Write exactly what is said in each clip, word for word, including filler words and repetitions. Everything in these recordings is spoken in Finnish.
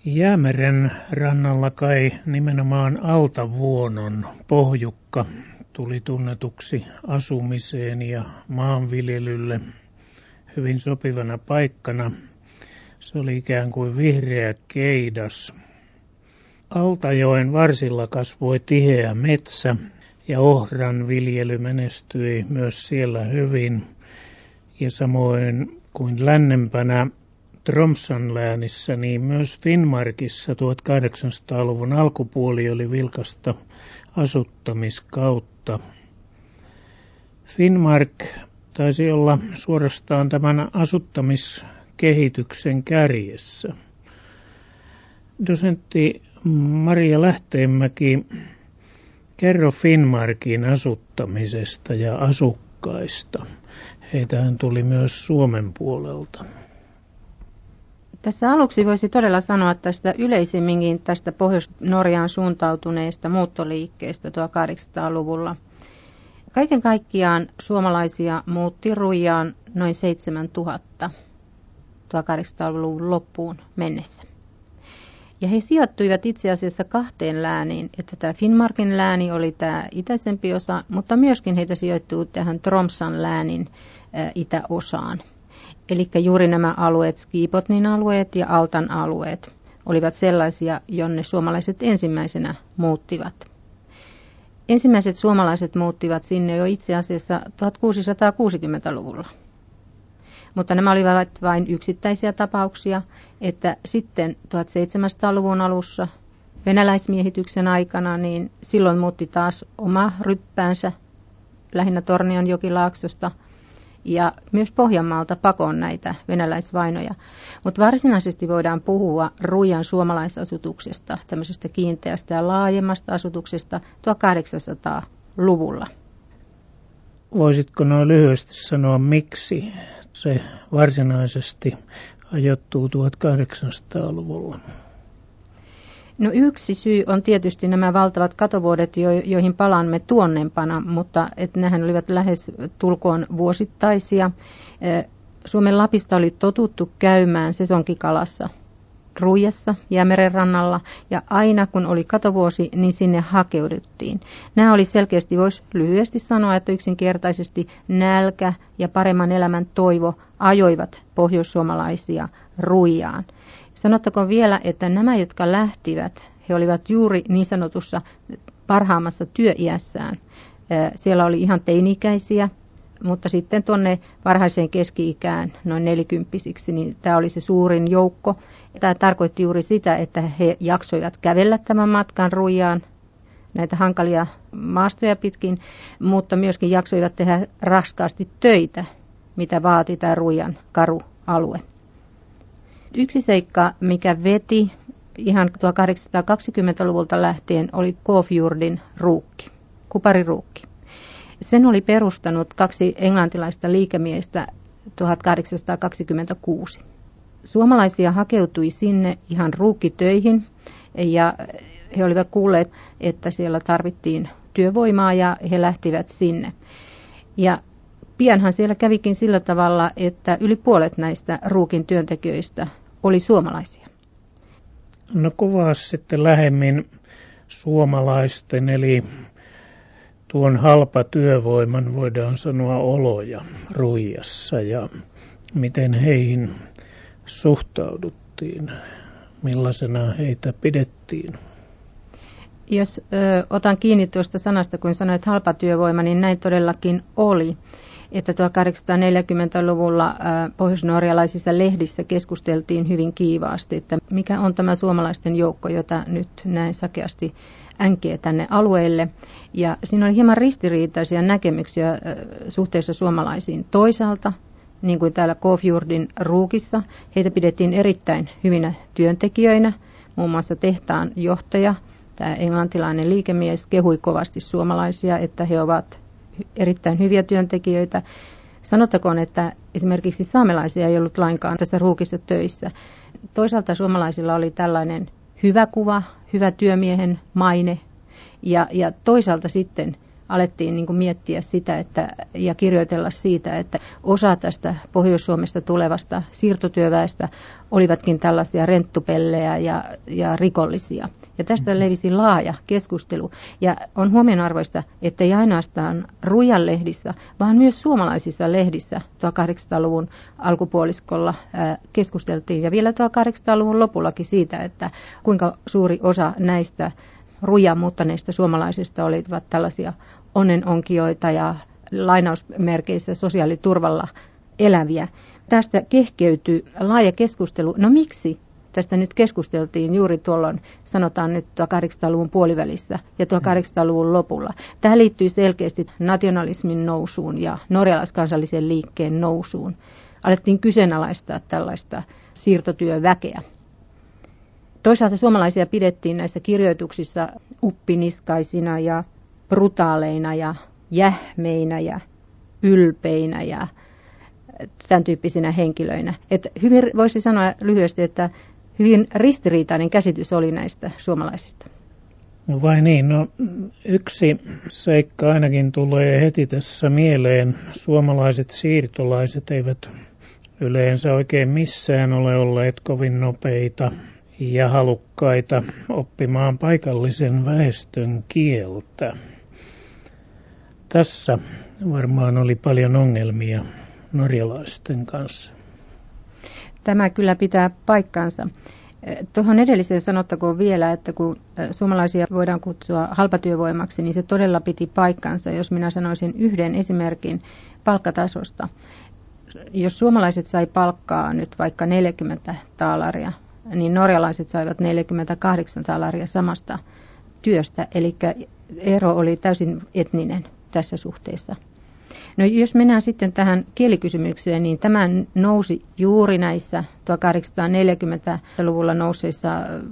Jäämeren rannalla kai nimenomaan Altavuonon pohjukka tuli tunnetuksi asumiseen ja maanviljelylle hyvin sopivana paikkana. Se oli ikään kuin vihreä keidas. Altajoen varsilla kasvoi tiheä metsä ja ohran viljely menestyi myös siellä hyvin. Ja samoin kuin lännempänä Tromssan läänissä, niin myös Finnmarkissa tuhatkahdeksansataaluvun alkupuoli oli vilkasta asuttamiskautta. Finnmark taisi olla suorastaan tämän asuttamiskehityksen kärjessä. Dosentti Maria Lähteenmäki, kerro Finnmarkin asuttamisesta ja asukkaista. Heitähän tuli myös Suomen puolelta. Tässä aluksi voisi todella sanoa tästä yleisemminkin tästä Pohjois-Norjaan suuntautuneesta muuttoliikkeestä tuhatkahdeksansataaluvulla. Kaiken kaikkiaan suomalaisia muutti Ruijaan noin seitsemäntuhatta tuhatkahdeksansataaluvun loppuun mennessä. Ja he sijoittuivat itse asiassa kahteen lääniin, että tämä Finnmarkin lääni oli tämä itäisempi osa, mutta myöskin heitä sijoittuu tähän Tromssan läänin ä, itäosaan. Eli juuri nämä alueet, Skibotnin alueet ja Altan alueet, olivat sellaisia, jonne suomalaiset ensimmäisenä muuttivat. Ensimmäiset suomalaiset muuttivat sinne jo itse asiassa tuhatkuusisataakuusikymmentäluvulla. Mutta nämä olivat vain yksittäisiä tapauksia, että sitten tuhatseitsemänsataaluvun alussa venäläismiehityksen aikana, niin silloin muutti taas oma ryppäänsä lähinnä Tornionjokilaaksosta ja myös Pohjanmaalta pakoon näitä venäläisvainoja. Mutta varsinaisesti voidaan puhua Ruijan suomalaisasutuksesta, tämmöisestä kiinteästä ja laajemmasta asutuksesta tuhatkahdeksansataaluvulla. Voisitko noin lyhyesti sanoa, miksi se varsinaisesti ajoittuu tuhatkahdeksansataaluvulla? No yksi syy on tietysti nämä valtavat katovuodet, joihin palaamme tuonnempana, mutta että nehän olivat lähes tulkoon vuosittaisia. Suomen Lapista oli totuttu käymään sesonkikalassa Ruijassa, Jäämeren rannalla, ja aina kun oli katovuosi, niin sinne hakeuduttiin. Nämä oli selkeästi, voisi lyhyesti sanoa, että yksinkertaisesti nälkä ja paremman elämän toivo ajoivat pohjoissuomalaisia Ruijaan. Sanottakoon vielä, että nämä, jotka lähtivät, he olivat juuri niin sanotussa parhaammassa työiässään. Siellä oli ihan teini-ikäisiä, mutta sitten tuonne varhaiseen keski-ikään, noin nelikymppisiksi, niin tämä oli se suurin joukko. Tämä tarkoitti juuri sitä, että he jaksoivat kävellä tämän matkan Ruijaan, näitä hankalia maastoja pitkin, mutta myöskin jaksoivat tehdä raskaasti töitä, mitä vaati tämä Ruijan karu alue. Yksi seikka, mikä veti ihan tuhatkahdeksansataakaksikymmentäluvulta lähtien, oli Kåfjordin ruukki, kupariruukki. Sen oli perustanut kaksi englantilaista liikemiestä tuhatkahdeksansataakaksikymmentäkuusi. Suomalaisia hakeutui sinne ihan ruukkitöihin ja he olivat kuulleet, että siellä tarvittiin työvoimaa ja he lähtivät sinne. Ja pianhan siellä kävikin sillä tavalla, että yli puolet näistä ruukin työntekijöistä oli suomalaisia. No kuvaa sitten lähemmin suomalaisten, eli tuon halpa työvoiman, voidaan sanoa, oloja Ruijassa ja miten heihin suhtauduttiin, millaisena heitä pidettiin. Jos ö, otan kiinni tuosta sanasta, kun sanoit halpatyövoima, niin näin todellakin oli. Että tuhatkahdeksansataaneljäkymmentäluvulla ö, pohjoisnorjalaisissa lehdissä keskusteltiin hyvin kiivaasti, että mikä on tämä suomalaisten joukko, jota nyt näin sakeasti änkee tänne alueelle. Ja siinä oli hieman ristiriitaisia näkemyksiä ö, suhteessa suomalaisiin. Toisaalta, niin kuin täällä Kåfjordin ruukissa, heitä pidettiin erittäin hyvinä työntekijöinä, muun muassa tehtaan johtaja. Tämä englantilainen liikemies kehui kovasti suomalaisia, että he ovat erittäin hyviä työntekijöitä. Sanottakoon, että esimerkiksi saamelaisia ei ollut lainkaan tässä ruukissa töissä. Toisaalta suomalaisilla oli tällainen hyvä kuva, hyvä työmiehen maine ja, ja toisaalta sitten alettiin niin kuin miettiä sitä että, ja kirjoitella siitä, että osa tästä Pohjois-Suomesta tulevasta siirtotyöväestä olivatkin tällaisia renttupellejä ja, ja rikollisia. Ja tästä levisi laaja keskustelu. Ja on huomionarvoista, että ei ainoastaan Rujan lehdissä, vaan myös suomalaisissa lehdissä tuhatkahdeksansataaluvun alkupuoliskolla keskusteltiin. Ja vielä tuhatkahdeksansataaluvun lopullakin siitä, että kuinka suuri osa näistä Rujan muuttaneista suomalaisista olivat tällaisia onnenonkijoita ja lainausmerkeissä sosiaaliturvalla eläviä. Tästä kehkeytyi laaja keskustelu. No miksi? Tästä nyt keskusteltiin juuri tuolloin, sanotaan nyt tuhatkahdeksansataaluvun puolivälissä ja tuhatkahdeksansataaluvun lopulla. Tämä liittyy selkeästi nationalismin nousuun ja norjalaiskansallisen liikkeen nousuun. Alettiin kyseenalaistaa tällaista siirtotyöväkeä. Toisaalta suomalaisia pidettiin näissä kirjoituksissa uppiniskaisina ja brutaaleina ja jähmeinä ja ylpeinä ja tämän tyyppisinä henkilöinä. Että hyvin voisi sanoa lyhyesti, että hyvin ristiriitainen käsitys oli näistä suomalaisista. No vai niin, no yksi seikka ainakin tulee heti tässä mieleen. Suomalaiset siirtolaiset eivät yleensä oikein missään ole olleet kovin nopeita ja halukkaita oppimaan paikallisen väestön kieltä. Tässä varmaan oli paljon ongelmia norjalaisten kanssa. Tämä kyllä pitää paikkansa. Tuohon edelliseen sanottakoon vielä, että kun suomalaisia voidaan kutsua halpatyövoimaksi, niin se todella piti paikkansa, jos minä sanoisin yhden esimerkin palkkatasosta. Jos suomalaiset sai palkkaa nyt vaikka neljäkymmentä taalaria, niin norjalaiset saivat neljäkymmentäkahdeksan taalaria samasta työstä, eli ero oli täysin etninen tässä suhteessa. No jos mennään sitten tähän kielikysymykseen, niin tämä nousi juuri näissä tuhatkahdeksansataaneljäkymmentäluvulla nousseissa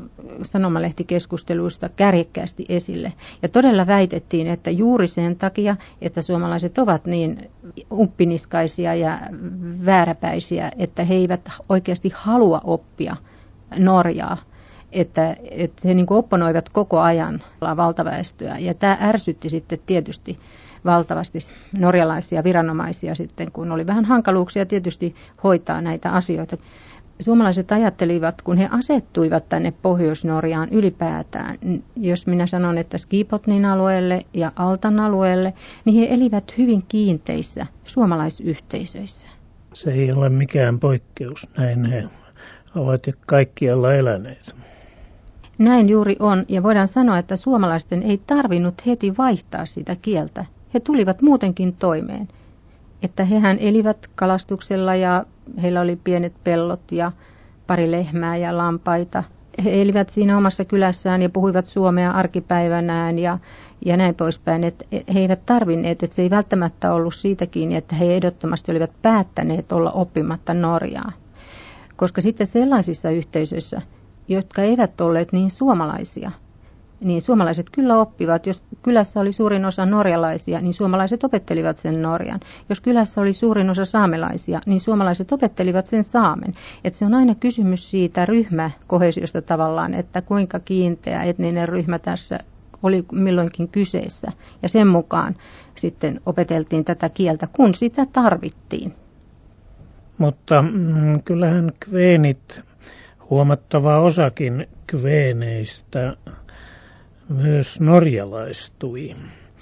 sanomalehtikeskusteluista kärjekkäästi esille. Ja todella väitettiin, että juuri sen takia, että suomalaiset ovat niin uppiniskaisia ja vääräpäisiä, että he eivät oikeasti halua oppia Norjaa. Että, että he niin kuin opponoivat koko ajan valtaväestöä. Ja tämä ärsytti sitten tietysti valtavasti norjalaisia viranomaisia sitten, kun oli vähän hankaluuksia tietysti hoitaa näitä asioita. Suomalaiset ajattelivat, kun he asettuivat tänne Pohjois-Norjaan ylipäätään, jos minä sanon, että Skipotnin alueelle ja Altan alueelle, niin he elivät hyvin kiinteissä suomalaisyhteisöissä. Se ei ole mikään poikkeus, näin he ovat jo kaikkialla eläneet. Näin juuri on, ja voidaan sanoa, että suomalaisten ei tarvinnut heti vaihtaa sitä kieltä. He tulivat muutenkin toimeen, että hehän elivät kalastuksella ja heillä oli pienet pellot ja pari lehmää ja lampaita. He elivät siinä omassa kylässään ja puhuivat suomea arkipäivänään ja, ja näin poispäin. Että he eivät tarvinneet, että se ei välttämättä ollut siitä kiinni, että he ehdottomasti olivat päättäneet olla oppimatta norjaa. Koska sitten sellaisissa yhteisöissä, jotka eivät olleet niin suomalaisia, niin suomalaiset kyllä oppivat. Jos kylässä oli suurin osa norjalaisia, niin suomalaiset opettelivat sen norjan. Jos kylässä oli suurin osa saamelaisia, niin suomalaiset opettelivat sen saamen. Et se on aina kysymys siitä ryhmäkohesiosta tavallaan, että kuinka kiinteä etninen ryhmä tässä oli milloinkin kyseessä. Ja sen mukaan sitten opeteltiin tätä kieltä, kun sitä tarvittiin. Mutta mm, kyllähän kveenit, huomattava osakin kveeneistä, myös norjalaistui.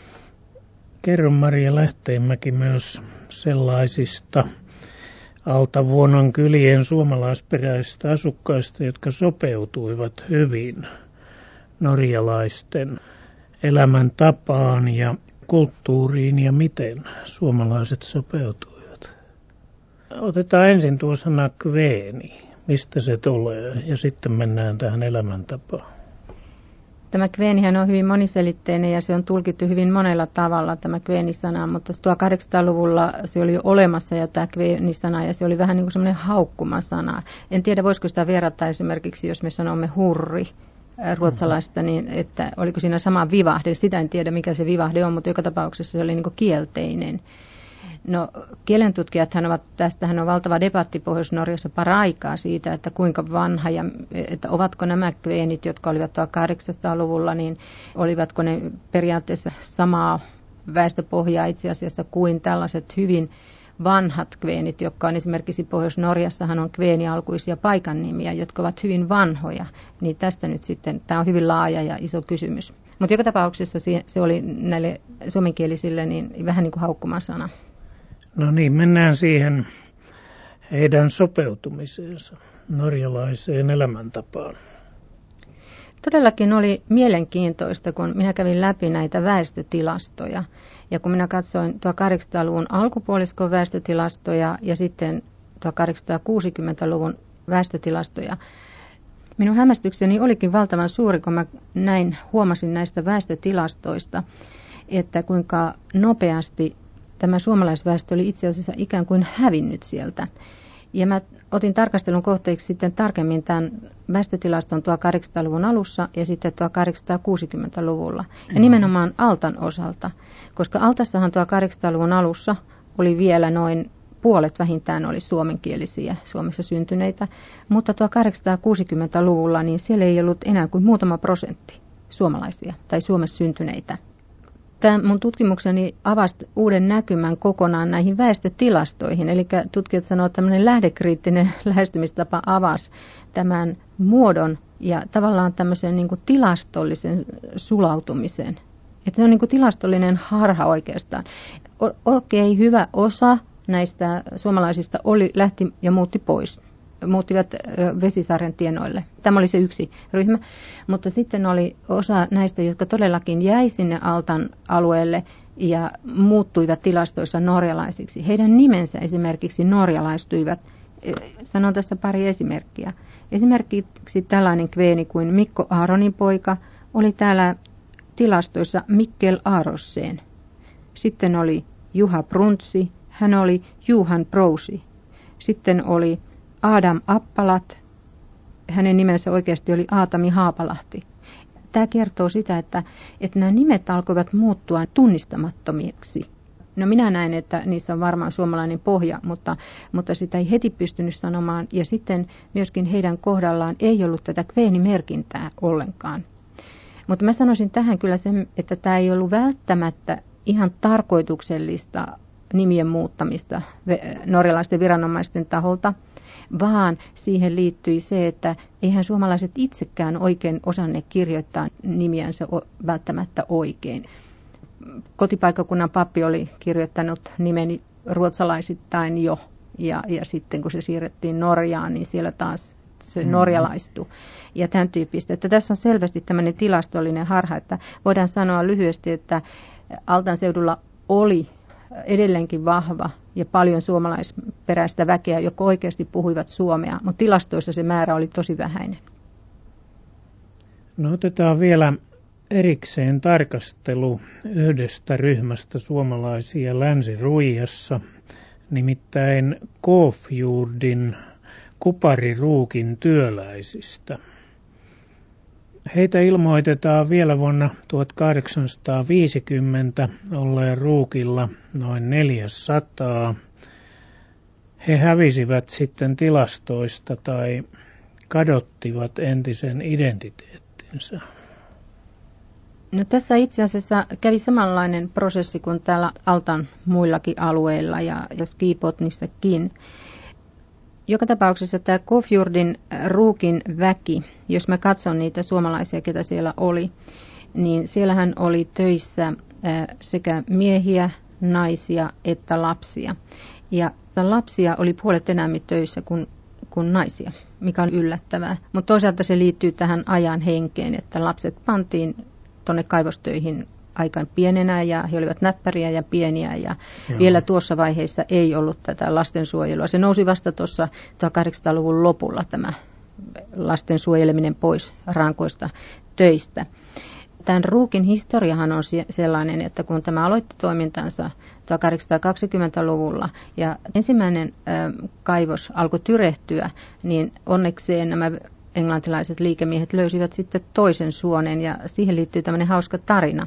Kerro Maria Lähteenmäki myös sellaisista Altavuonon kylien suomalaisperäisistä asukkaista, jotka sopeutuivat hyvin norjalaisten elämäntapaan ja kulttuuriin ja miten suomalaiset sopeutuivat. Otetaan ensin tuo sana kveeni, mistä se tulee, ja sitten mennään tähän elämäntapaan. Tämä kveenihän on hyvin moniselitteinen ja se on tulkittu hyvin monella tavalla tämä kveenisana, mutta tuhatkahdeksansataaluvulla se oli jo olemassa jo tämä kveenisana ja se oli vähän niin kuin semmoinen haukkumasana. En tiedä, voisiko sitä verrata esimerkiksi, jos me sanomme hurri ruotsalaista, niin että oliko siinä sama vivahde. Sitä en tiedä, mikä se vivahde on, mutta joka tapauksessa se oli niin kuin kielteinen. No, kielentutkijathan ovat, tästähän on valtava debatti Pohjois-Norjassa para-aikaa siitä, että kuinka vanha ja että ovatko nämä kveenit, jotka olivat tuhatkahdeksansataaluvulla, niin olivatko ne periaatteessa samaa väestöpohjaa itse asiassa kuin tällaiset hyvin vanhat kveenit, jotka on esimerkiksi Pohjois-Norjassahan on kveenialkuisia paikannimiä, jotka ovat hyvin vanhoja. Niin tästä nyt sitten, tämä on hyvin laaja ja iso kysymys. Mutta joka tapauksessa se oli näille suomenkielisille niin vähän niin kuin haukkumasana. No niin, mennään siihen heidän sopeutumiseensa norjalaiseen elämäntapaan. Todellakin oli mielenkiintoista, kun minä kävin läpi näitä väestötilastoja. Ja kun minä katsoin tuhatkahdeksansataaluvun alkupuoliskon väestötilastoja ja sitten tuhatkahdeksansataakuusikymmentäluvun väestötilastoja, minun hämmästykseni olikin valtavan suuri, kun mä näin, huomasin näistä väestötilastoista, että kuinka nopeasti tämä suomalaisväestö oli itse asiassa ikään kuin hävinnyt sieltä. Ja mä otin tarkastelun kohteeksi sitten tarkemmin tämän väestötilaston tuhatkahdeksansataaluvun alussa ja sitten tuhatkahdeksansataakuusikymmentäluvulla. Ja nimenomaan Altan osalta, koska Altassahan tuhatkahdeksansataaluvun alussa oli vielä noin puolet vähintään oli suomenkielisiä, Suomessa syntyneitä, mutta tuhatkahdeksansataakuusikymmentäluvulla niin siellä ei ollut enää kuin muutama prosentti suomalaisia tai Suomessa syntyneitä. Tämä mun tutkimukseni avasi uuden näkymän kokonaan näihin väestötilastoihin, eli tutkijat sanoo, että tämmöinen lähdekriittinen lähestymistapa avasi tämän muodon ja tavallaan tämmöisen niin kuin tilastollisen sulautumisen. Että se on niin kuin tilastollinen harha oikeastaan. Oikein hyvä osa näistä suomalaisista oli, lähti ja muutti pois. Muuttivat Vesisarjan tienoille. Tämä oli se yksi ryhmä, mutta sitten oli osa näistä, jotka todellakin jäi sinne Altan alueelle ja muuttuivat tilastoissa norjalaisiksi. Heidän nimensä esimerkiksi norjalaistuivat. Sanon tässä pari esimerkkiä. Esimerkiksi tällainen kveeni kuin Mikko Aaronin poika oli täällä tilastoissa Mikkel Aarosseen. Sitten oli Juha Bruntsi, hän oli Juhan Prousi. Sitten oli Adam Appalat, hänen nimensä oikeasti oli Aatami Haapalahti. Tämä kertoo sitä, että, että nämä nimet alkoivat muuttua tunnistamattomiksi. No minä näen, että niissä on varmaan suomalainen pohja, mutta, mutta sitä ei heti pystynyt sanomaan. Ja sitten myöskin heidän kohdallaan ei ollut tätä kveenimerkintää ollenkaan. Mutta mä sanoisin tähän kyllä sen, että tämä ei ollut välttämättä ihan tarkoituksellista nimien muuttamista norjalaisten viranomaisten taholta, vaan siihen liittyi se, että eihän suomalaiset itsekään oikein osanneet kirjoittaa nimiänsä välttämättä oikein. Kotipaikkakunnan pappi oli kirjoittanut nimeni ruotsalaisittain jo, ja, ja sitten kun se siirrettiin Norjaan, niin siellä taas se mm-hmm. norjalaistui. Ja tämän tyyppistä. Että tässä on selvästi tämmöinen tilastollinen harha, että voidaan sanoa lyhyesti, että Altan seudulla oli edelleenkin vahva ja paljon suomalaisperäistä väkeä, jotka oikeasti puhuivat suomea, mutta tilastoissa se määrä oli tosi vähäinen. No otetaan vielä erikseen tarkastelu yhdestä ryhmästä suomalaisia Länsi-Ruijassa, nimittäin Kåfjordin kupariruukin työläisistä. Heitä ilmoitetaan vielä vuonna tuhatkahdeksansataaviisikymmentä olleen ruukilla noin neljäsataa. He hävisivät sitten tilastoista tai kadottivat entisen identiteettinsä. No tässä itse asiassa kävi samanlainen prosessi kuin täällä Altan muillakin alueilla ja, ja Skibotnissakin. Joka tapauksessa tämä Kåfjordin ruukin väki, jos mä katson niitä suomalaisia, ketä siellä oli, niin siellähän oli töissä sekä miehiä, naisia että lapsia. Ja lapsia oli puolet enemmän töissä kuin, kuin naisia, mikä on yllättävää. Mutta toisaalta se liittyy tähän ajan henkeen, että lapset pantiin tuonne kaivostöihin aikaan pienenä ja he olivat näppäriä ja pieniä ja Joo. vielä tuossa vaiheessa ei ollut tätä lastensuojelua. Se nousi vasta tuossa tuhatkahdeksansataaluvun lopulla tämä lasten suojeleminen pois rankoista töistä. Tämän ruukin historiahan on sellainen, että kun tämä aloitti toimintansa tuhatkahdeksansataakaksikymmentäluvulla ja ensimmäinen äh, kaivos alkoi tyrehtyä, niin onnekseen nämä englantilaiset liikemiehet löysivät sitten toisen suonen ja siihen liittyy tämmöinen hauska tarina,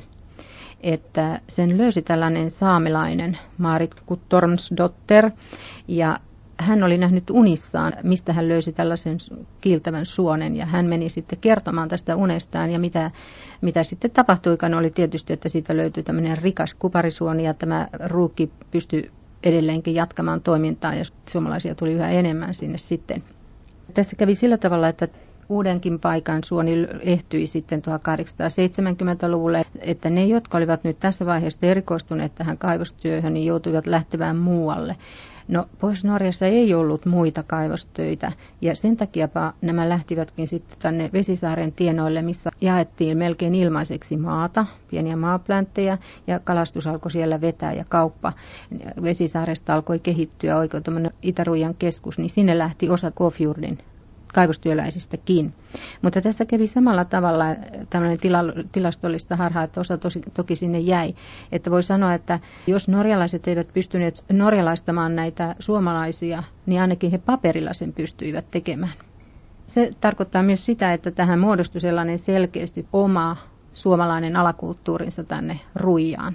että sen löysi tällainen saamelainen Maarit Guttormsdotter ja hän oli nähnyt unissaan, mistä hän löysi tällaisen kiiltävän suonen, ja hän meni sitten kertomaan tästä unestaan, ja mitä, mitä sitten tapahtuikaan oli tietysti, että siitä löytyi tämmöinen rikas kuparisuoni, ja tämä ruukki pystyi edelleenkin jatkamaan toimintaa, ja suomalaisia tuli yhä enemmän sinne sitten. Tässä kävi sillä tavalla, että uudenkin paikan suoni ehtyi sitten tuhatkahdeksansataaseitsemänkymmentäluvulle, että ne, jotka olivat nyt tässä vaiheessa erikoistuneet tähän kaivostyöhön, niin joutuivat lähtemään muualle. No, Pohjois-Norjassa ei ollut muita kaivostöitä, ja sen takia nämä lähtivätkin sitten tänne Vesisaaren tienoille, missä jaettiin melkein ilmaiseksi maata, pieniä maaplänttejä, ja kalastus alkoi siellä vetää ja kauppa. Vesisaaresta alkoi kehittyä oikein tämmöinen Itä-Ruijan keskus, niin sinne lähti osa Kåfjordin kaivostyöläisistäkin. Mutta tässä kävi samalla tavalla tämmöinen tila, tilastollista harhaa, että osa tosi, toki sinne jäi. Että voi sanoa, että jos norjalaiset eivät pystyneet norjalaistamaan näitä suomalaisia, niin ainakin he paperilla sen pystyivät tekemään. Se tarkoittaa myös sitä, että tähän muodostui sellainen selkeästi oma suomalainen alakulttuurinsa tänne Ruijaan.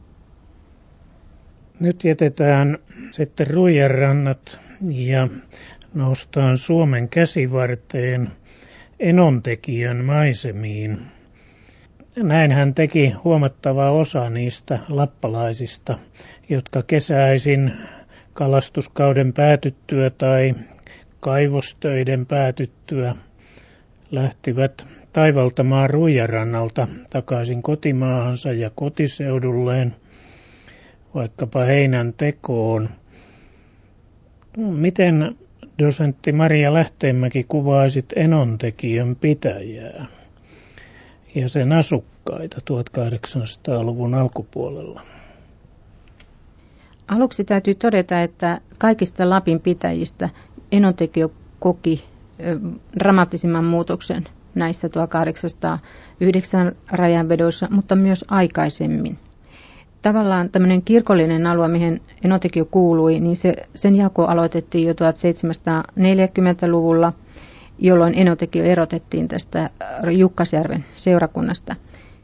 Nyt jätetään sitten Ruijan rannat ja noustaan Suomen käsivarteen Enontekijön maisemiin. Näin hän teki huomattava osa niistä lappalaisista, jotka kesäisin kalastuskauden päätyttyä tai kaivostöiden päätyttyä lähtivät taivaltamaan Ruijarannalta takaisin kotimaahansa ja kotiseudulleen, vaikkapa heinän tekoon. Miten dosentti Maria Lähteenmäki kuvaisit Enontekijön pitäjää ja sen asukkaita tuhatkahdeksansataaluvun alkupuolella? Aluksi täytyy todeta, että kaikista Lapin pitäjistä Enontekijö koki dramaattisimman muutoksen näissä tuhatkahdeksansataayhdeksän rajanvedoissa, mutta myös aikaisemmin. Tavallaan tämmöinen kirkollinen alue, mihin Enontekijö kuului, niin se, sen jako aloitettiin jo tuhatseitsemänsataaneljäkymmentäluvulla, jolloin Enontekijö erotettiin tästä Jukkasjärven seurakunnasta.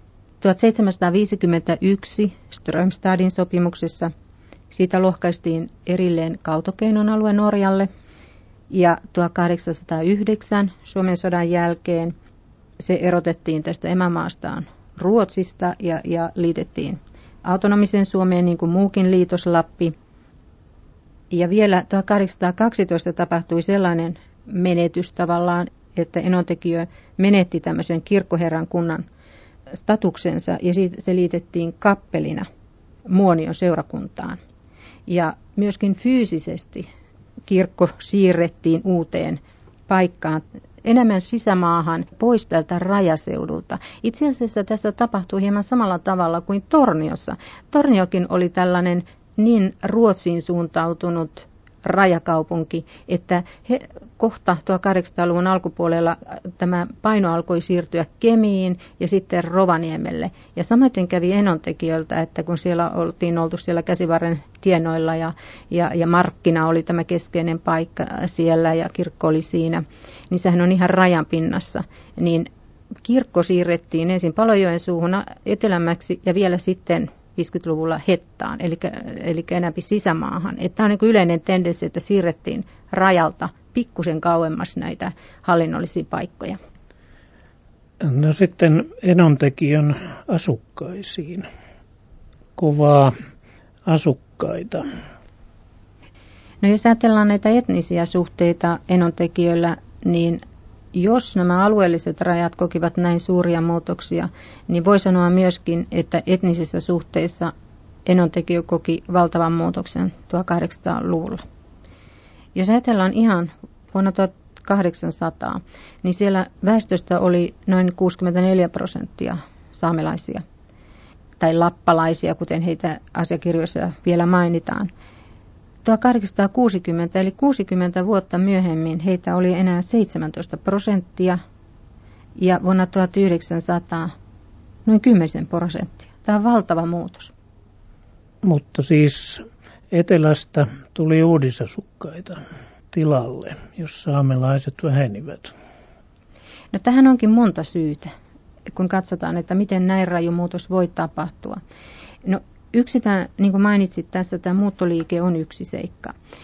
tuhatseitsemänsataaviisikymmentäyksi Strömstadin sopimuksessa siitä lohkaistiin erilleen Kautokeinon alue Norjalle, ja tuhatkahdeksansataayhdeksän Suomen sodan jälkeen se erotettiin tästä emämaastaan Ruotsista ja, ja liitettiin autonomisen Suomeen, niin kuin muukin liitos Lappi. Ja vielä tuhatkahdeksansataakaksitoista tapahtui sellainen menetys tavallaan, että Enontekijö menetti tämmöisen kirkkoherran kunnan statuksensa, ja se liitettiin kappelina Muonion seurakuntaan. Ja myöskin fyysisesti kirkko siirrettiin uuteen paikkaan, enemmän sisämaahan, pois tältä rajaseudulta. Itse asiassa tässä tapahtui hieman samalla tavalla kuin Torniossa. Torniokin oli tällainen niin Ruotsiin suuntautunut rajakaupunki, että he, kohta tuhatkahdeksansataaluvun alkupuolella tämä paino alkoi siirtyä Kemiin ja sitten Rovaniemelle. Ja samoin kävi Enontekijöiltä, että kun siellä oltiin oltu siellä Käsivarren tienoilla ja, ja, ja markkina oli tämä keskeinen paikka siellä ja kirkko oli siinä, niin sehän on ihan rajan pinnassa, niin kirkko siirrettiin ensin Palojoen suuhun etelämmäksi ja vielä sitten viisikymmentäluvulla Hettaan, eli, eli enemmän sisämaahan. Tämä on niin kuin yleinen tendenssi, että siirrettiin rajalta pikkusen kauemmas näitä hallinnollisia paikkoja. No sitten Enontekijön asukkaisiin. Kuvaa asukkaita. No jos ajatellaan näitä etnisiä suhteita Enontekijöillä, niin jos nämä alueelliset rajat kokivat näin suuria muutoksia, niin voi sanoa myöskin, että etnisissä suhteissa Enontekijö koki valtavan muutoksen tuhatkahdeksansataaluvulla. Jos ajatellaan ihan vuonna tuhatkahdeksansataa, niin siellä väestöstä oli noin kuusikymmentäneljä prosenttia saamelaisia tai lappalaisia, kuten heitä asiakirjoissa vielä mainitaan. tuhatkahdeksansataakuusikymmentä eli kuusikymmentä vuotta myöhemmin heitä oli enää seitsemäntoista prosenttia ja vuonna tuhatyhdeksänsataa noin kymmenen prosenttia. Tämä on valtava muutos. Mutta siis etelästä tuli uudisasukkaita tilalle, jos saamelaiset vähenivät. No tähän onkin monta syytä, kun katsotaan, että miten näin raju muutos voi tapahtua. No yksi, tämä, niin kuin mainitsit tässä, tämä muuttoliike on yksi seikka.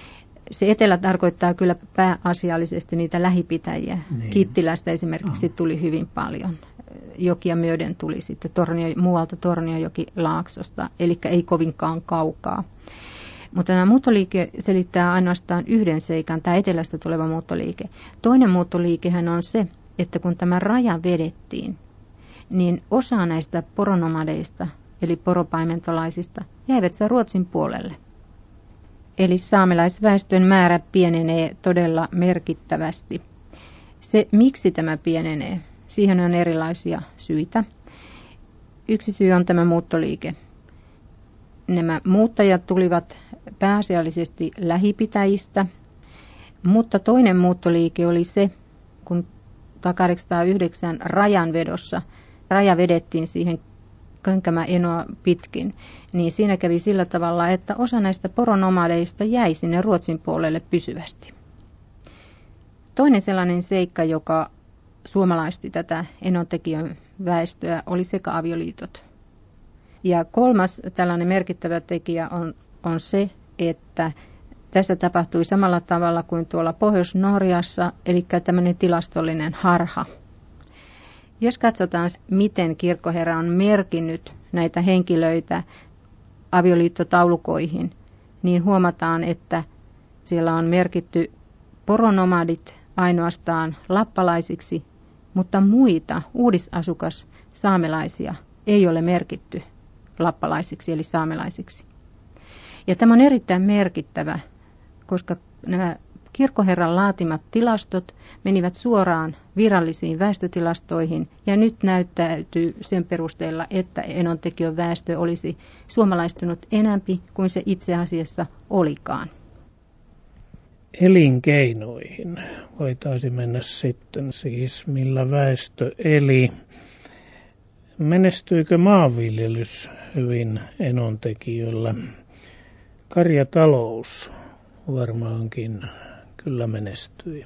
Se etelä tarkoittaa kyllä pääasiallisesti niitä lähipitäjiä. Niin. Kittilästä esimerkiksi tuli hyvin paljon. Jokia myöden tuli sitten Tornio, muualta Torniojoki Laaksosta, eli ei kovinkaan kaukaa. Mutta tämä muuttoliike selittää ainoastaan yhden seikan, tämä etelästä tuleva muuttoliike. Toinen muuttoliikehän on se, että kun tämä raja vedettiin, niin osa näistä poronomadeista, eli poropaimentolaisista, jäivät se Ruotsin puolelle. Eli saamelaisväestön määrä pienenee todella merkittävästi. Se, miksi tämä pienenee, siihen on erilaisia syitä. Yksi syy on tämä muuttoliike. Nämä muuttajat tulivat pääasiallisesti lähipitäjistä, mutta toinen muuttoliike oli se, kun tuhatkahdeksansataayhdeksän rajanvedossa, raja vedettiin siihen Könkämä-Enoa pitkin, niin siinä kävi sillä tavalla, että osa näistä poronomadeista jäi sinne Ruotsin puolelle pysyvästi. Toinen sellainen seikka, joka suomalaisti tätä enontekijän väestöä, oli seka-avioliitot. Ja kolmas tällainen merkittävä tekijä on, on se, että tässä tapahtui samalla tavalla kuin tuolla Pohjois-Norjassa, eli tämmöinen tilastollinen harha. Jos katsotaan, miten kirkkoherra on merkinnyt näitä henkilöitä avioliittotaulukoihin, niin huomataan, että siellä on merkitty poronomadit ainoastaan lappalaisiksi, mutta muita uudisasukas saamelaisia ei ole merkitty lappalaisiksi eli saamelaisiksi. Ja tämä on erittäin merkittävä, koska nämä kirkkoherran laatimat tilastot menivät suoraan virallisiin väestötilastoihin, ja nyt näyttäytyy sen perusteella, että enontekiön väestö olisi suomalaistunut enämpi kuin se itse asiassa olikaan. Elinkeinoihin voitaisiin mennä sitten, siis millä väestö eli. Menestyykö maanviljelys hyvin enontekijöllä? Karjatalous varmaankin kyllä menestyi.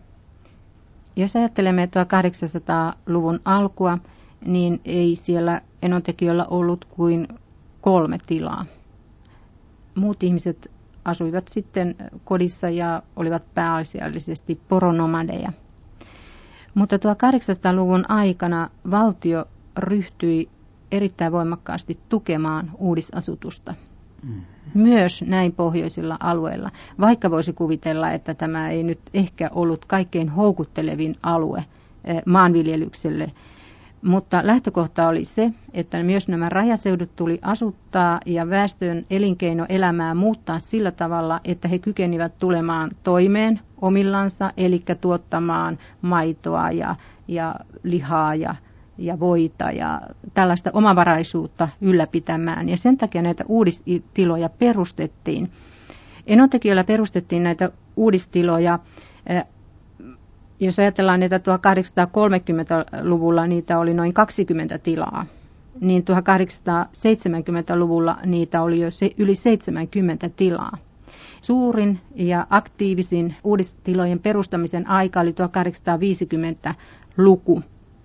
Jos ajattelemme tuhatkahdeksansataaluvun alkua, niin ei siellä enontekijöllä ollut kuin kolme tilaa. Muut ihmiset asuivat sitten kodissa ja olivat pääasiallisesti poronomadeja. Mutta tuhatkahdeksansataaluvun aikana valtio ryhtyi erittäin voimakkaasti tukemaan uudisasutusta. Mm. Myös näin pohjoisilla alueilla, vaikka voisi kuvitella, että tämä ei nyt ehkä ollut kaikkein houkuttelevin alue maanviljelykselle. Mutta lähtökohta oli se, että myös nämä rajaseudut tuli asuttaa ja väestön elinkeinoelämää muuttaa sillä tavalla, että he kykenivät tulemaan toimeen omillansa, eli tuottamaan maitoa ja, ja lihaa ja ja voita ja tällaista omavaraisuutta ylläpitämään. Ja sen takia näitä uudistiloja perustettiin. Enontekijöllä perustettiin näitä uudistiloja, jos ajatellaan, että tuhatkahdeksansataakolmekymmentäluvulla niitä oli noin kaksikymmentä tilaa, niin tuhatkahdeksansataaseitsemänkymmentäluvulla niitä oli jo yli seitsemänkymmentä tilaa. Suurin ja aktiivisin uudistilojen perustamisen aika oli tuhatkahdeksansataaviisikymmentäluku.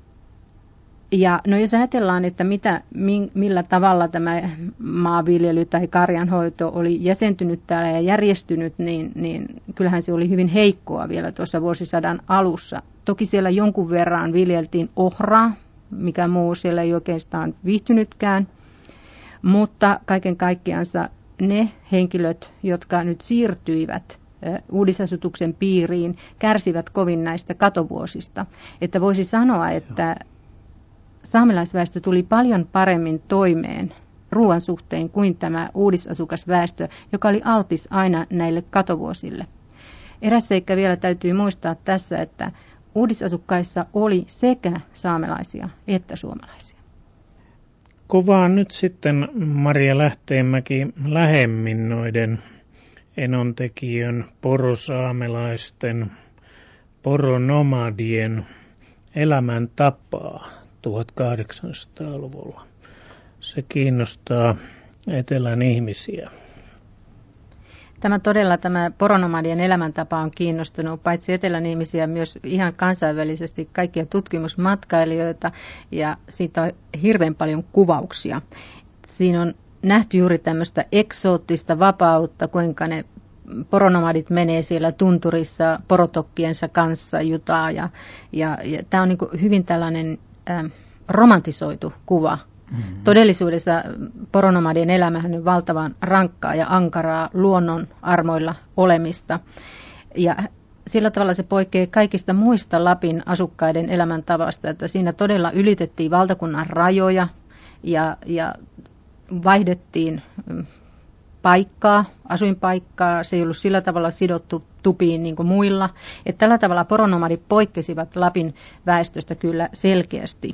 Ja no jos ajatellaan, että mitä, millä tavalla tämä maanviljely tai karjanhoito oli jäsentynyt täällä ja järjestynyt, niin, niin kyllähän se oli hyvin heikkoa vielä tuossa vuosisadan alussa. Toki siellä jonkun verran viljeltiin ohraa, mikä muu siellä ei oikeastaan viihtynytkään, mutta kaiken kaikkiansa ne henkilöt, jotka nyt siirtyivät uudisasutuksen piiriin, kärsivät kovin näistä katovuosista. Että voisi sanoa, että saamelaisväestö tuli paljon paremmin toimeen ruoan suhteen kuin tämä uudisasukasväestö, joka oli altis aina näille katovuosille. Eräs seikka vielä täytyy muistaa tässä, että uudisasukkaissa oli sekä saamelaisia että suomalaisia. Kovaan nyt sitten Maria Lähteenmäki lähemmin noiden enontekijön, porosaamelaisten, poronomadien elämäntapaa tuhatkahdeksansataaluvulla. Se kiinnostaa etelän ihmisiä. Tämä todella, tämä poronomadien elämäntapa on kiinnostunut paitsi etelän ihmisiä myös ihan kansainvälisesti kaikkia tutkimusmatkailijoita, ja siitä on hirveän paljon kuvauksia. Siinä on nähty juuri tämmöistä eksoottista vapautta, kuinka ne poronomadit menee siellä tunturissa porotokkiensa kanssa jutaa. Ja, ja, ja tämä on niin kuin hyvin tällainen äh, romantisoitu kuva. Mm-hmm. Todellisuudessa poronomadien elämähän on valtavan rankkaa ja ankaraa luonnon armoilla olemista. Ja sillä tavalla se poikkeaa kaikista muista Lapin asukkaiden elämäntavasta, että siinä todella ylitettiin valtakunnan rajoja ja, ja vaihdettiin paikkaa, asuinpaikkaa. Se ei ollut sillä tavalla sidottu tupiin niin kuin muilla. Että tällä tavalla poronomadit poikkesivat Lapin väestöstä kyllä selkeästi.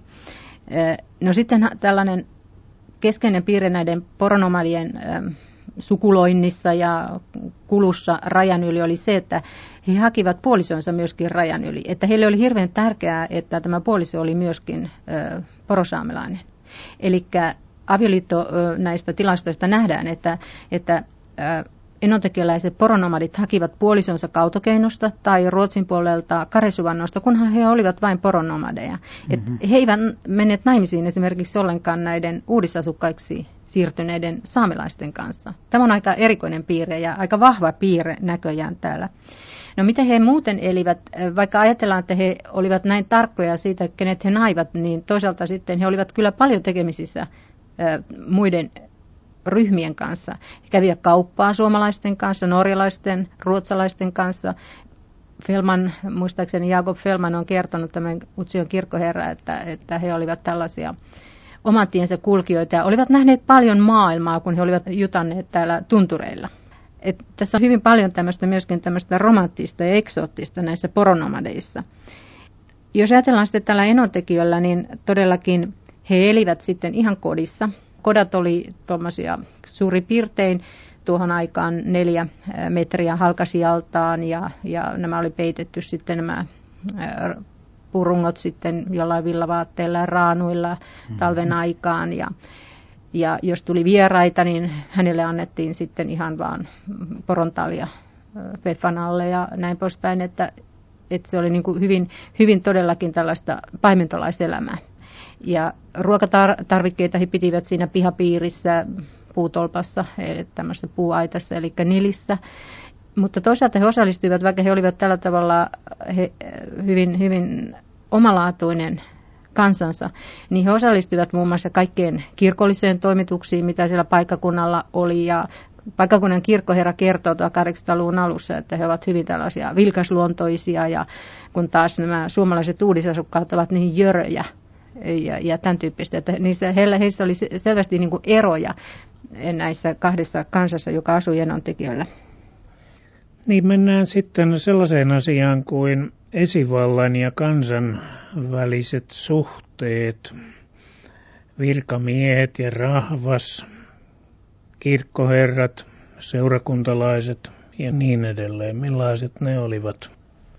No sitten tällainen keskeinen piirre näiden poronomadien sukuloinnissa ja kulussa rajan yli oli se, että he hakivat puolisonsa myöskin rajan yli. Että heille oli hirveän tärkeää, että tämä puoliso oli myöskin ö, porosaamelainen. Eli avioliitto ö, näistä tilastoista nähdään, että, että ö, enontekiöläiset poronomadit hakivat puolisonsa Kautokeinosta tai Ruotsin puolelta Karesuvannosta, kunhan he olivat vain poronomadeja. Mm-hmm. Et he eivät menneet naimisiin esimerkiksi ollenkaan näiden uudisasukkaiksi siirtyneiden saamelaisten kanssa. Tämä on aika erikoinen piirre ja aika vahva piirre näköjään täällä. No miten he muuten elivät, vaikka ajatellaan, että he olivat näin tarkkoja siitä, kenet he naivat, niin toisaalta sitten he olivat kyllä paljon tekemisissä muiden ryhmien kanssa. He kävivät kauppaa suomalaisten kanssa, norjalaisten, ruotsalaisten kanssa. Felman, muistaakseni Jakob Felman on kertonut tämän Utsion kirkkoherra, että, että he olivat tällaisia oman tiensä kulkijoita ja olivat nähneet paljon maailmaa, kun he olivat jutanneet täällä tuntureilla. Et tässä on hyvin paljon tämmöistä myöskin tämmöistä romanttista ja eksoottista näissä poronomadeissa. Jos ajatellaan sitten tällä enontekijöllä, niin todellakin he elivät sitten ihan kodissa. Kodat oli tuommoisia suurin piirtein tuohon aikaan neljä metriä halkasijaltaan ja, ja nämä oli peitetty sitten nämä purungot sitten jollain villavaatteilla ja raanuilla talven aikaan ja, ja jos tuli vieraita, niin hänelle annettiin sitten ihan vaan porontalia peffan alle ja näin poispäin, että, että se oli niin kuin hyvin, hyvin todellakin tällaista paimentolaiselämää. Ja ruokatarvikkeita he pitivät siinä pihapiirissä, puutolpassa, eli tämmöisessä puuaitassa, eli nilissä. Mutta toisaalta he osallistuivat, vaikka he olivat tällä tavalla he, hyvin, hyvin omalaatuinen kansansa, niin he osallistuivat muun muassa kaikkeen kirkolliseen toimituksiin, mitä siellä paikkakunnalla oli. Ja paikkakunnan kirkkoherra kertoo tuhatkahdeksansataaluvun alussa, että he ovat hyvin tällaisia vilkasluontoisia, ja kun taas nämä suomalaiset uudisasukkaat ovat niin jöröjä. Ja, ja tämän tyyppistä, että niissä, heillä, heissä oli selvästi niin kuin eroja näissä kahdessa kansassa, joka asui enontekijöillä. Niin mennään sitten sellaiseen asiaan kuin esivallan ja kansan väliset suhteet, virkamiehet ja rahvas, kirkkoherrat, seurakuntalaiset ja niin edelleen. Millaiset ne olivat?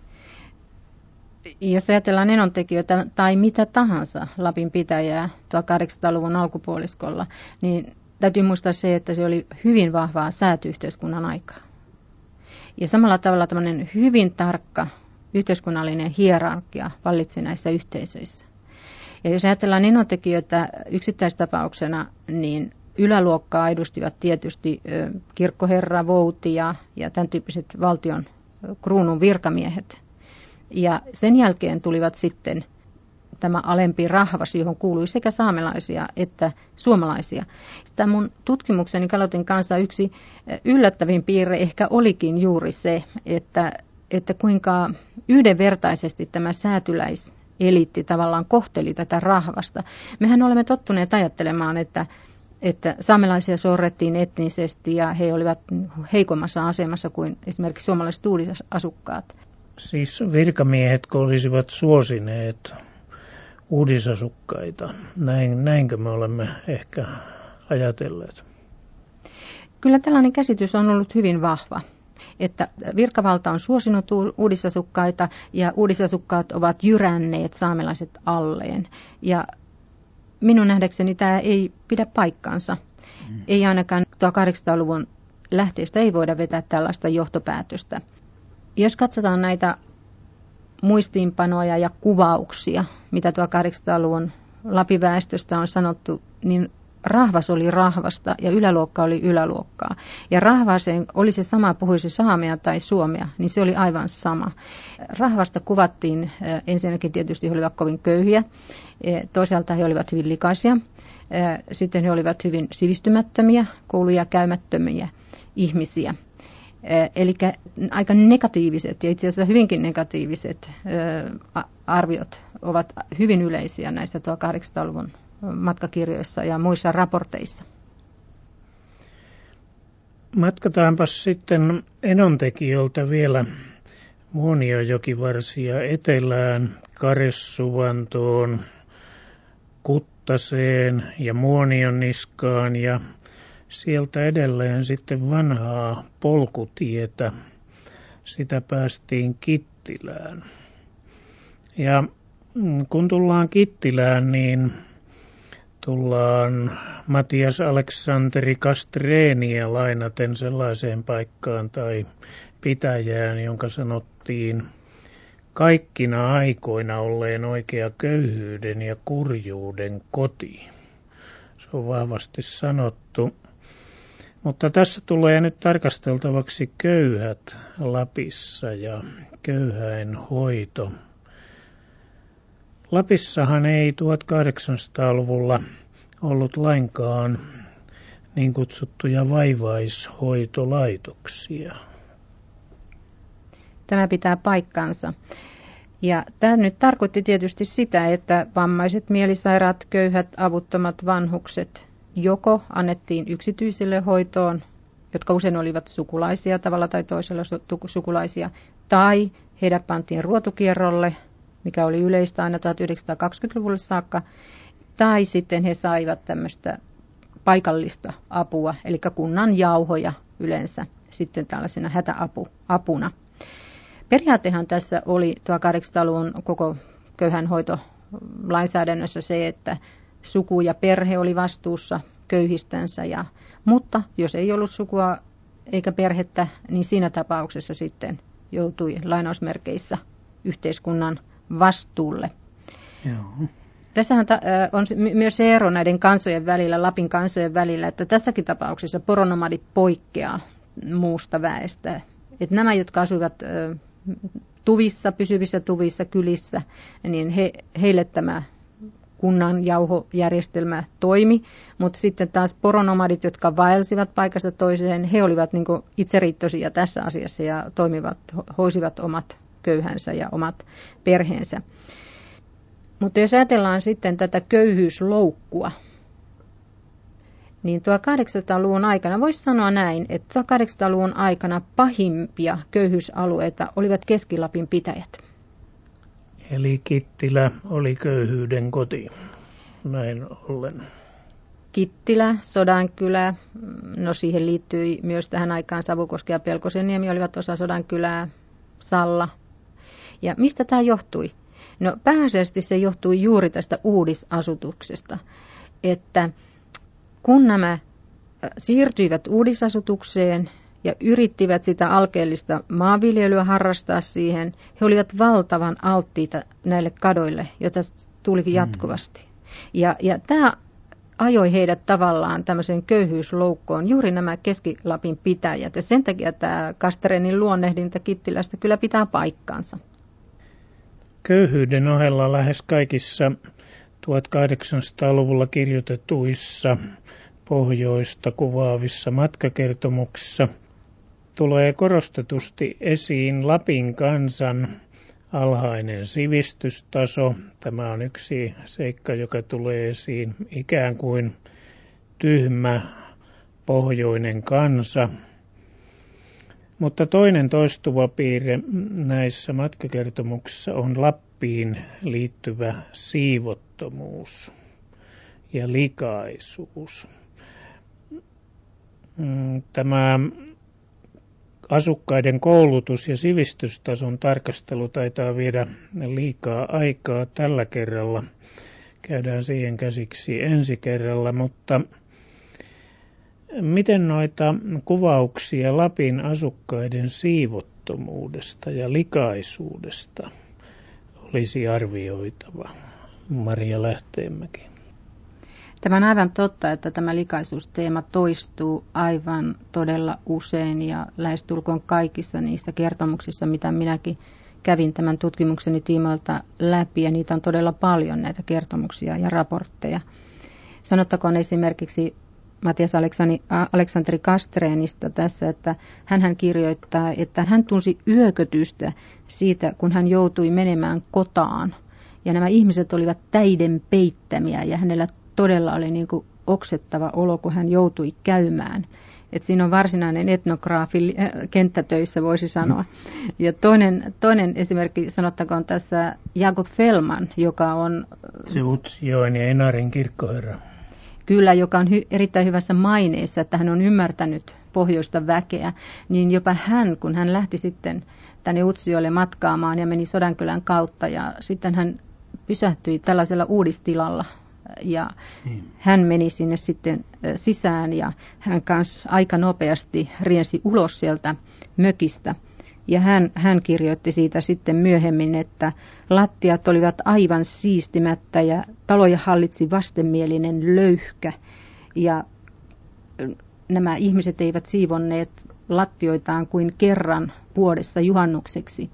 Jos ajatellaan enontekijöitä tai mitä tahansa Lapin pitäjää tuhatkahdeksansataaluvun alkupuoliskolla, niin täytyy muistaa se, että se oli hyvin vahvaa sääty-yhteiskunnan aikaa. Ja samalla tavalla tämmöinen hyvin tarkka yhteiskunnallinen hierarkia vallitsi näissä yhteisöissä. Ja jos ajatellaan enontekijöitä yksittäistapauksena, niin yläluokkaa edustivat tietysti kirkkoherra, vouti ja, ja tämän tyyppiset valtion kruunun virkamiehet. Ja sen jälkeen tulivat sitten tämä alempi rahvas, johon kuului sekä saamelaisia että suomalaisia. Tämä mun tutkimukseni Kalotin kanssa yksi yllättävin piirre ehkä olikin juuri se, että, että kuinka yhdenvertaisesti tämä säätyläiseliitti tavallaan kohteli tätä rahvasta. Mehän olemme tottuneet ajattelemaan, että, että saamelaisia sorrettiin etnisesti ja he olivat heikommassa asemassa kuin esimerkiksi suomalaiset uudisasukkaat. Siis virkamiehet olisivat suosineet uudisasukkaita. Näin, näinkö me olemme ehkä ajatelleet? Kyllä tällainen käsitys on ollut hyvin vahva, että virkavalta on suosinut uudisasukkaita ja uudisasukkaat ovat jyränneet saamelaiset alleen. Ja minun nähdäkseni tämä ei pidä paikkaansa. Mm. Ei ainakaan tuhatkahdeksansataaluvun lähteestä ei voida vetää tällaista johtopäätöstä. Jos katsotaan näitä muistiinpanoja ja kuvauksia, mitä tuhatkahdeksansataaluvun Lapin väestöstä on sanottu, niin rahvas oli rahvasta ja yläluokka oli yläluokkaa. Ja rahvaseen oli se sama, puhuisi saamea tai suomea, niin se oli aivan sama. Rahvasta kuvattiin ensinnäkin tietysti he olivat kovin köyhiä, toisaalta he olivat hyvin likaisia, sitten he olivat hyvin sivistymättömiä, kouluja käymättömiä ihmisiä. Eli aika negatiiviset ja itse asiassa hyvinkin negatiiviset arviot ovat hyvin yleisiä näissä tuhatkahdeksansataaluvun matkakirjoissa ja muissa raporteissa. Matkataanpas sitten Enontekiöltä vielä Muonionjokivarsia etelään, Karesuvantoon, Kuttaseen ja Muonionniskaan ja sieltä edelleen sitten vanhaa polkutietä. Sitä päästiin Kittilään. Ja kun tullaan Kittilään, niin tullaan Matias Aleksanteri Kastrenia lainaten sellaiseen paikkaan tai pitäjään, jonka sanottiin kaikkina aikoina olleen oikea köyhyyden ja kurjuuden koti. Se on vahvasti sanottu. Mutta tässä tulee nyt tarkasteltavaksi köyhät Lapissa ja köyhäinhoito. Lapissahan ei tuhatkahdeksansataaluvulla ollut lainkaan niin kutsuttuja vaivaishoitolaitoksia. Tämä pitää paikkansa. Ja tämä nyt tarkoitti tietysti sitä, että vammaiset, mielisairaat, köyhät, avuttomat vanhukset joko annettiin yksityiselle hoitoon, jotka usein olivat sukulaisia, tavalla tai toisella sukulaisia, tai heidät pantiin ruotukierrolle, mikä oli yleistä aina tuhatyhdeksänsataakaksikymmentäluvulle saakka, tai sitten he saivat tämmöistä paikallista apua, eli kunnan jauhoja yleensä sitten tällaisena hätäapuna. Periaatehan tässä oli tuhatkahdeksansataaluvun koko köyhänhoitolainsäädännössä se, että suku ja perhe oli vastuussa köyhistänsä, ja, mutta jos ei ollut sukua eikä perhettä, niin siinä tapauksessa sitten joutui lainausmerkeissä yhteiskunnan vastuulle. Joo. Tässähän on myös se ero näiden kansojen välillä, Lapin kansojen välillä, että tässäkin tapauksessa poronomadi poikkeaa muusta väestä. Että nämä, jotka asuivat tuvissa, pysyvissä tuvissa, kylissä, niin he, heille tämä kunnan jauhojärjestelmä toimi, mutta sitten taas poronomadit, jotka vaelsivat paikasta toiseen, he olivat niin kuin itseriittoisia tässä asiassa ja toimivat, hoisivat omat köyhänsä ja omat perheensä. Mutta jos ajatellaan sitten tätä köyhyysloukkua, niin tuhatkahdeksansataaluvun aikana, voisi sanoa näin, että tuhatkahdeksansataaluvun aikana pahimpia köyhyysalueita olivat Keski-Lapin pitäjät. Eli Kittilä oli köyhyyden koti, näin ollen. Kittilä, Sodankylä, no siihen liittyi myös tähän aikaan Savukoski ja Pelkosenniemi olivat osa Sodankylää, Salla. Ja mistä tämä johtui? No pääasiallisesti se johtui juuri tästä uudisasutuksesta, että kun nämä siirtyivät uudisasutukseen ja yrittivät sitä alkeellista maanviljelyä harrastaa siihen, he olivat valtavan alttiita näille kadoille, joita tuli jatkuvasti. Mm. Ja, ja tämä ajoi heidät tavallaan tämmöiseen köyhyysloukkoon, juuri nämä Keski-Lapin pitäjät. Ja sen takia tämä Castrenin luonnehdinta Kittilästä kyllä pitää paikkaansa. Köyhyyden ohella lähes kaikissa tuhatkahdeksansataaluvulla kirjoitetuissa pohjoista kuvaavissa matkakertomuksissa tulee korostetusti esiin Lapin kansan alhainen sivistystaso. Tämä on yksi seikka, joka tulee esiin ikään kuin tyhmä pohjoinen kansa. Mutta toinen toistuva piirre näissä matkakertomuksissa on Lappiin liittyvä siivottomuus ja likaisuus. Tämä asukkaiden koulutus- ja sivistystason tarkastelu taitaa viedä liikaa aikaa tällä kerralla. Käydään siihen käsiksi ensi kerralla, mutta miten noita kuvauksia Lapin asukkaiden siivottomuudesta ja likaisuudesta olisi arvioitava? Maria Lähteenmäki. Tämä on aivan totta, että tämä likaisuusteema toistuu aivan todella usein ja lähestulkoon kaikissa niissä kertomuksissa, mitä minäkin kävin tämän tutkimukseni tiimoilta läpi, ja niitä on todella paljon näitä kertomuksia ja raportteja. Sanottakoon esimerkiksi Matias Aleksanteri Kastreenista tässä, että hän kirjoittaa, että hän tunsi yökötystä siitä, kun hän joutui menemään kotaan. Ja nämä ihmiset olivat täiden peittämiä ja hänellä todella oli niin kuin oksettava olo, kun hän joutui käymään. Et siinä on varsinainen etnograafi kenttätöissä, voisi sanoa. Ja toinen, toinen esimerkki sanottakoon tässä Jakob Fellman, joka on... Se Utsjoen ja Enarin kirkkoherra. Kyllä, joka on hy- erittäin hyvässä maineessa, että hän on ymmärtänyt pohjoista väkeä. Niin jopa hän, kun hän lähti sitten tänne Utsjoelle matkaamaan ja meni Sodankylän kautta ja sitten hän pysähtyi tällaisella uudistilalla. Ja hmm. hän meni sinne sitten sisään ja hän kanssa aika nopeasti riensi ulos sieltä mökistä. Ja hän, hän kirjoitti siitä sitten myöhemmin, että lattiat olivat aivan siistimättä ja taloja hallitsi vastenmielinen löyhkä. Ja nämä ihmiset eivät siivonneet lattioitaan kuin kerran vuodessa juhannukseksi.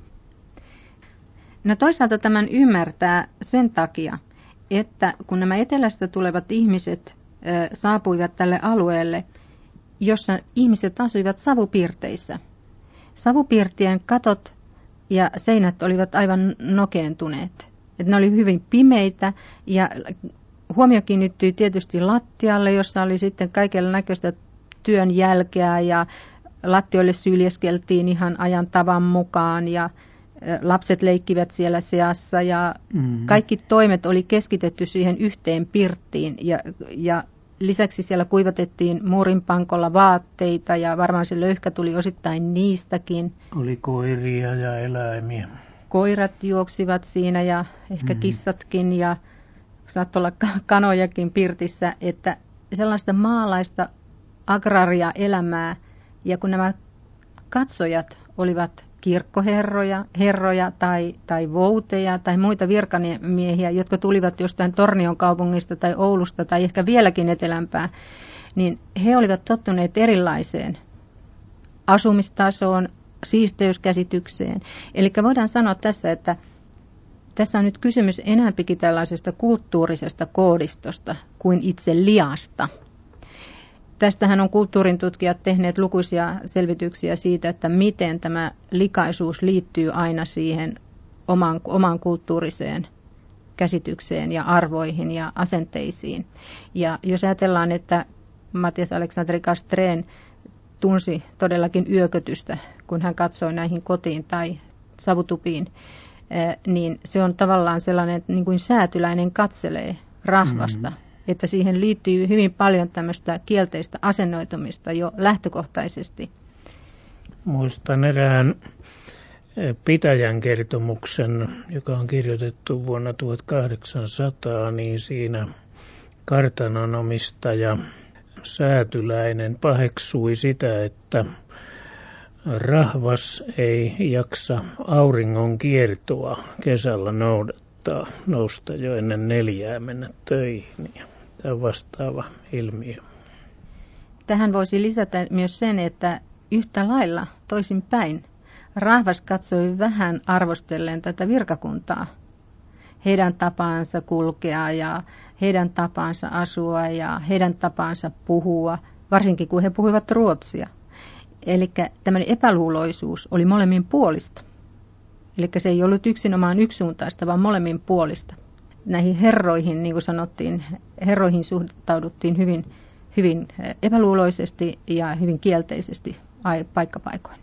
No toisaalta tämän ymmärtää sen takia, että kun nämä etelästä tulevat ihmiset ö, saapuivat tälle alueelle, jossa ihmiset asuivat savupiirteissä. Savupiirtien katot ja seinät olivat aivan nokeentuneet. Et ne oli hyvin pimeitä ja huomio kiinnittyi tietysti lattialle, jossa oli sitten kaikella näköistä työn jälkeä ja lattioille syljeskeltiin ihan ajan tavan mukaan ja lapset leikkivät siellä seassa ja mm-hmm. kaikki toimet oli keskitetty siihen yhteen pirttiin ja, ja lisäksi siellä kuivatettiin muurinpankolla vaatteita ja varmaan se löyhkä tuli osittain niistäkin. Oli koiria ja eläimiä. Koirat juoksivat siinä ja ehkä mm-hmm. kissatkin ja saattoi olla kanojakin pirtissä, että sellaista maalaista agraria elämää ja kun nämä katsojat olivat kirkkoherroja herroja tai, tai vouteja tai muita virkamiehiä, jotka tulivat jostain Tornion kaupungista tai Oulusta tai ehkä vieläkin etelämpää, niin he olivat tottuneet erilaiseen asumistasoon, siisteyskäsitykseen. Eli voidaan sanoa tässä, että tässä on nyt kysymys enemmänkin tällaisesta kulttuurisesta koodistosta kuin itse liasta. Tästähän on kulttuurin tutkijat tehneet lukuisia selvityksiä siitä, että miten tämä likaisuus liittyy aina siihen oman, oman kulttuuriseen käsitykseen ja arvoihin ja asenteisiin. Ja jos ajatellaan, että Matias Aleksanteri Kastrén tunsi todellakin yökötystä, kun hän katsoi näihin kotiin tai savutupiin, niin se on tavallaan sellainen, niin kuin säätyläinen katselee rahvasta. Mm. Että siihen liittyy hyvin paljon tämmöistä kielteistä asennoitumista jo lähtökohtaisesti. Muistan erään pitäjän kertomuksen, joka on kirjoitettu vuonna tuhatkahdeksansataa, niin siinä kartanonomistaja säätyläinen paheksui sitä, että rahvas ei jaksa auringon kiertoa kesällä noudattaa, nousta jo ennen neljää mennä töihin. Tämä on vastaava ilmiö. Tähän voisi lisätä myös sen, että yhtä lailla toisinpäin rahvas katsoi vähän arvostellen tätä virkakuntaa. Heidän tapaansa kulkea ja heidän tapaansa asua ja heidän tapaansa puhua, varsinkin kun he puhuivat ruotsia. Eli tämmöinen epäluuloisuus oli molemmin puolista. Eli se ei ollut yksinomaan yksisuuntaista, vaan molemmin puolista. Näihin herroihin, niin kuin sanottiin, herroihin suhtauduttiin hyvin, hyvin epäluuloisesti ja hyvin kielteisesti paikkapaikoin.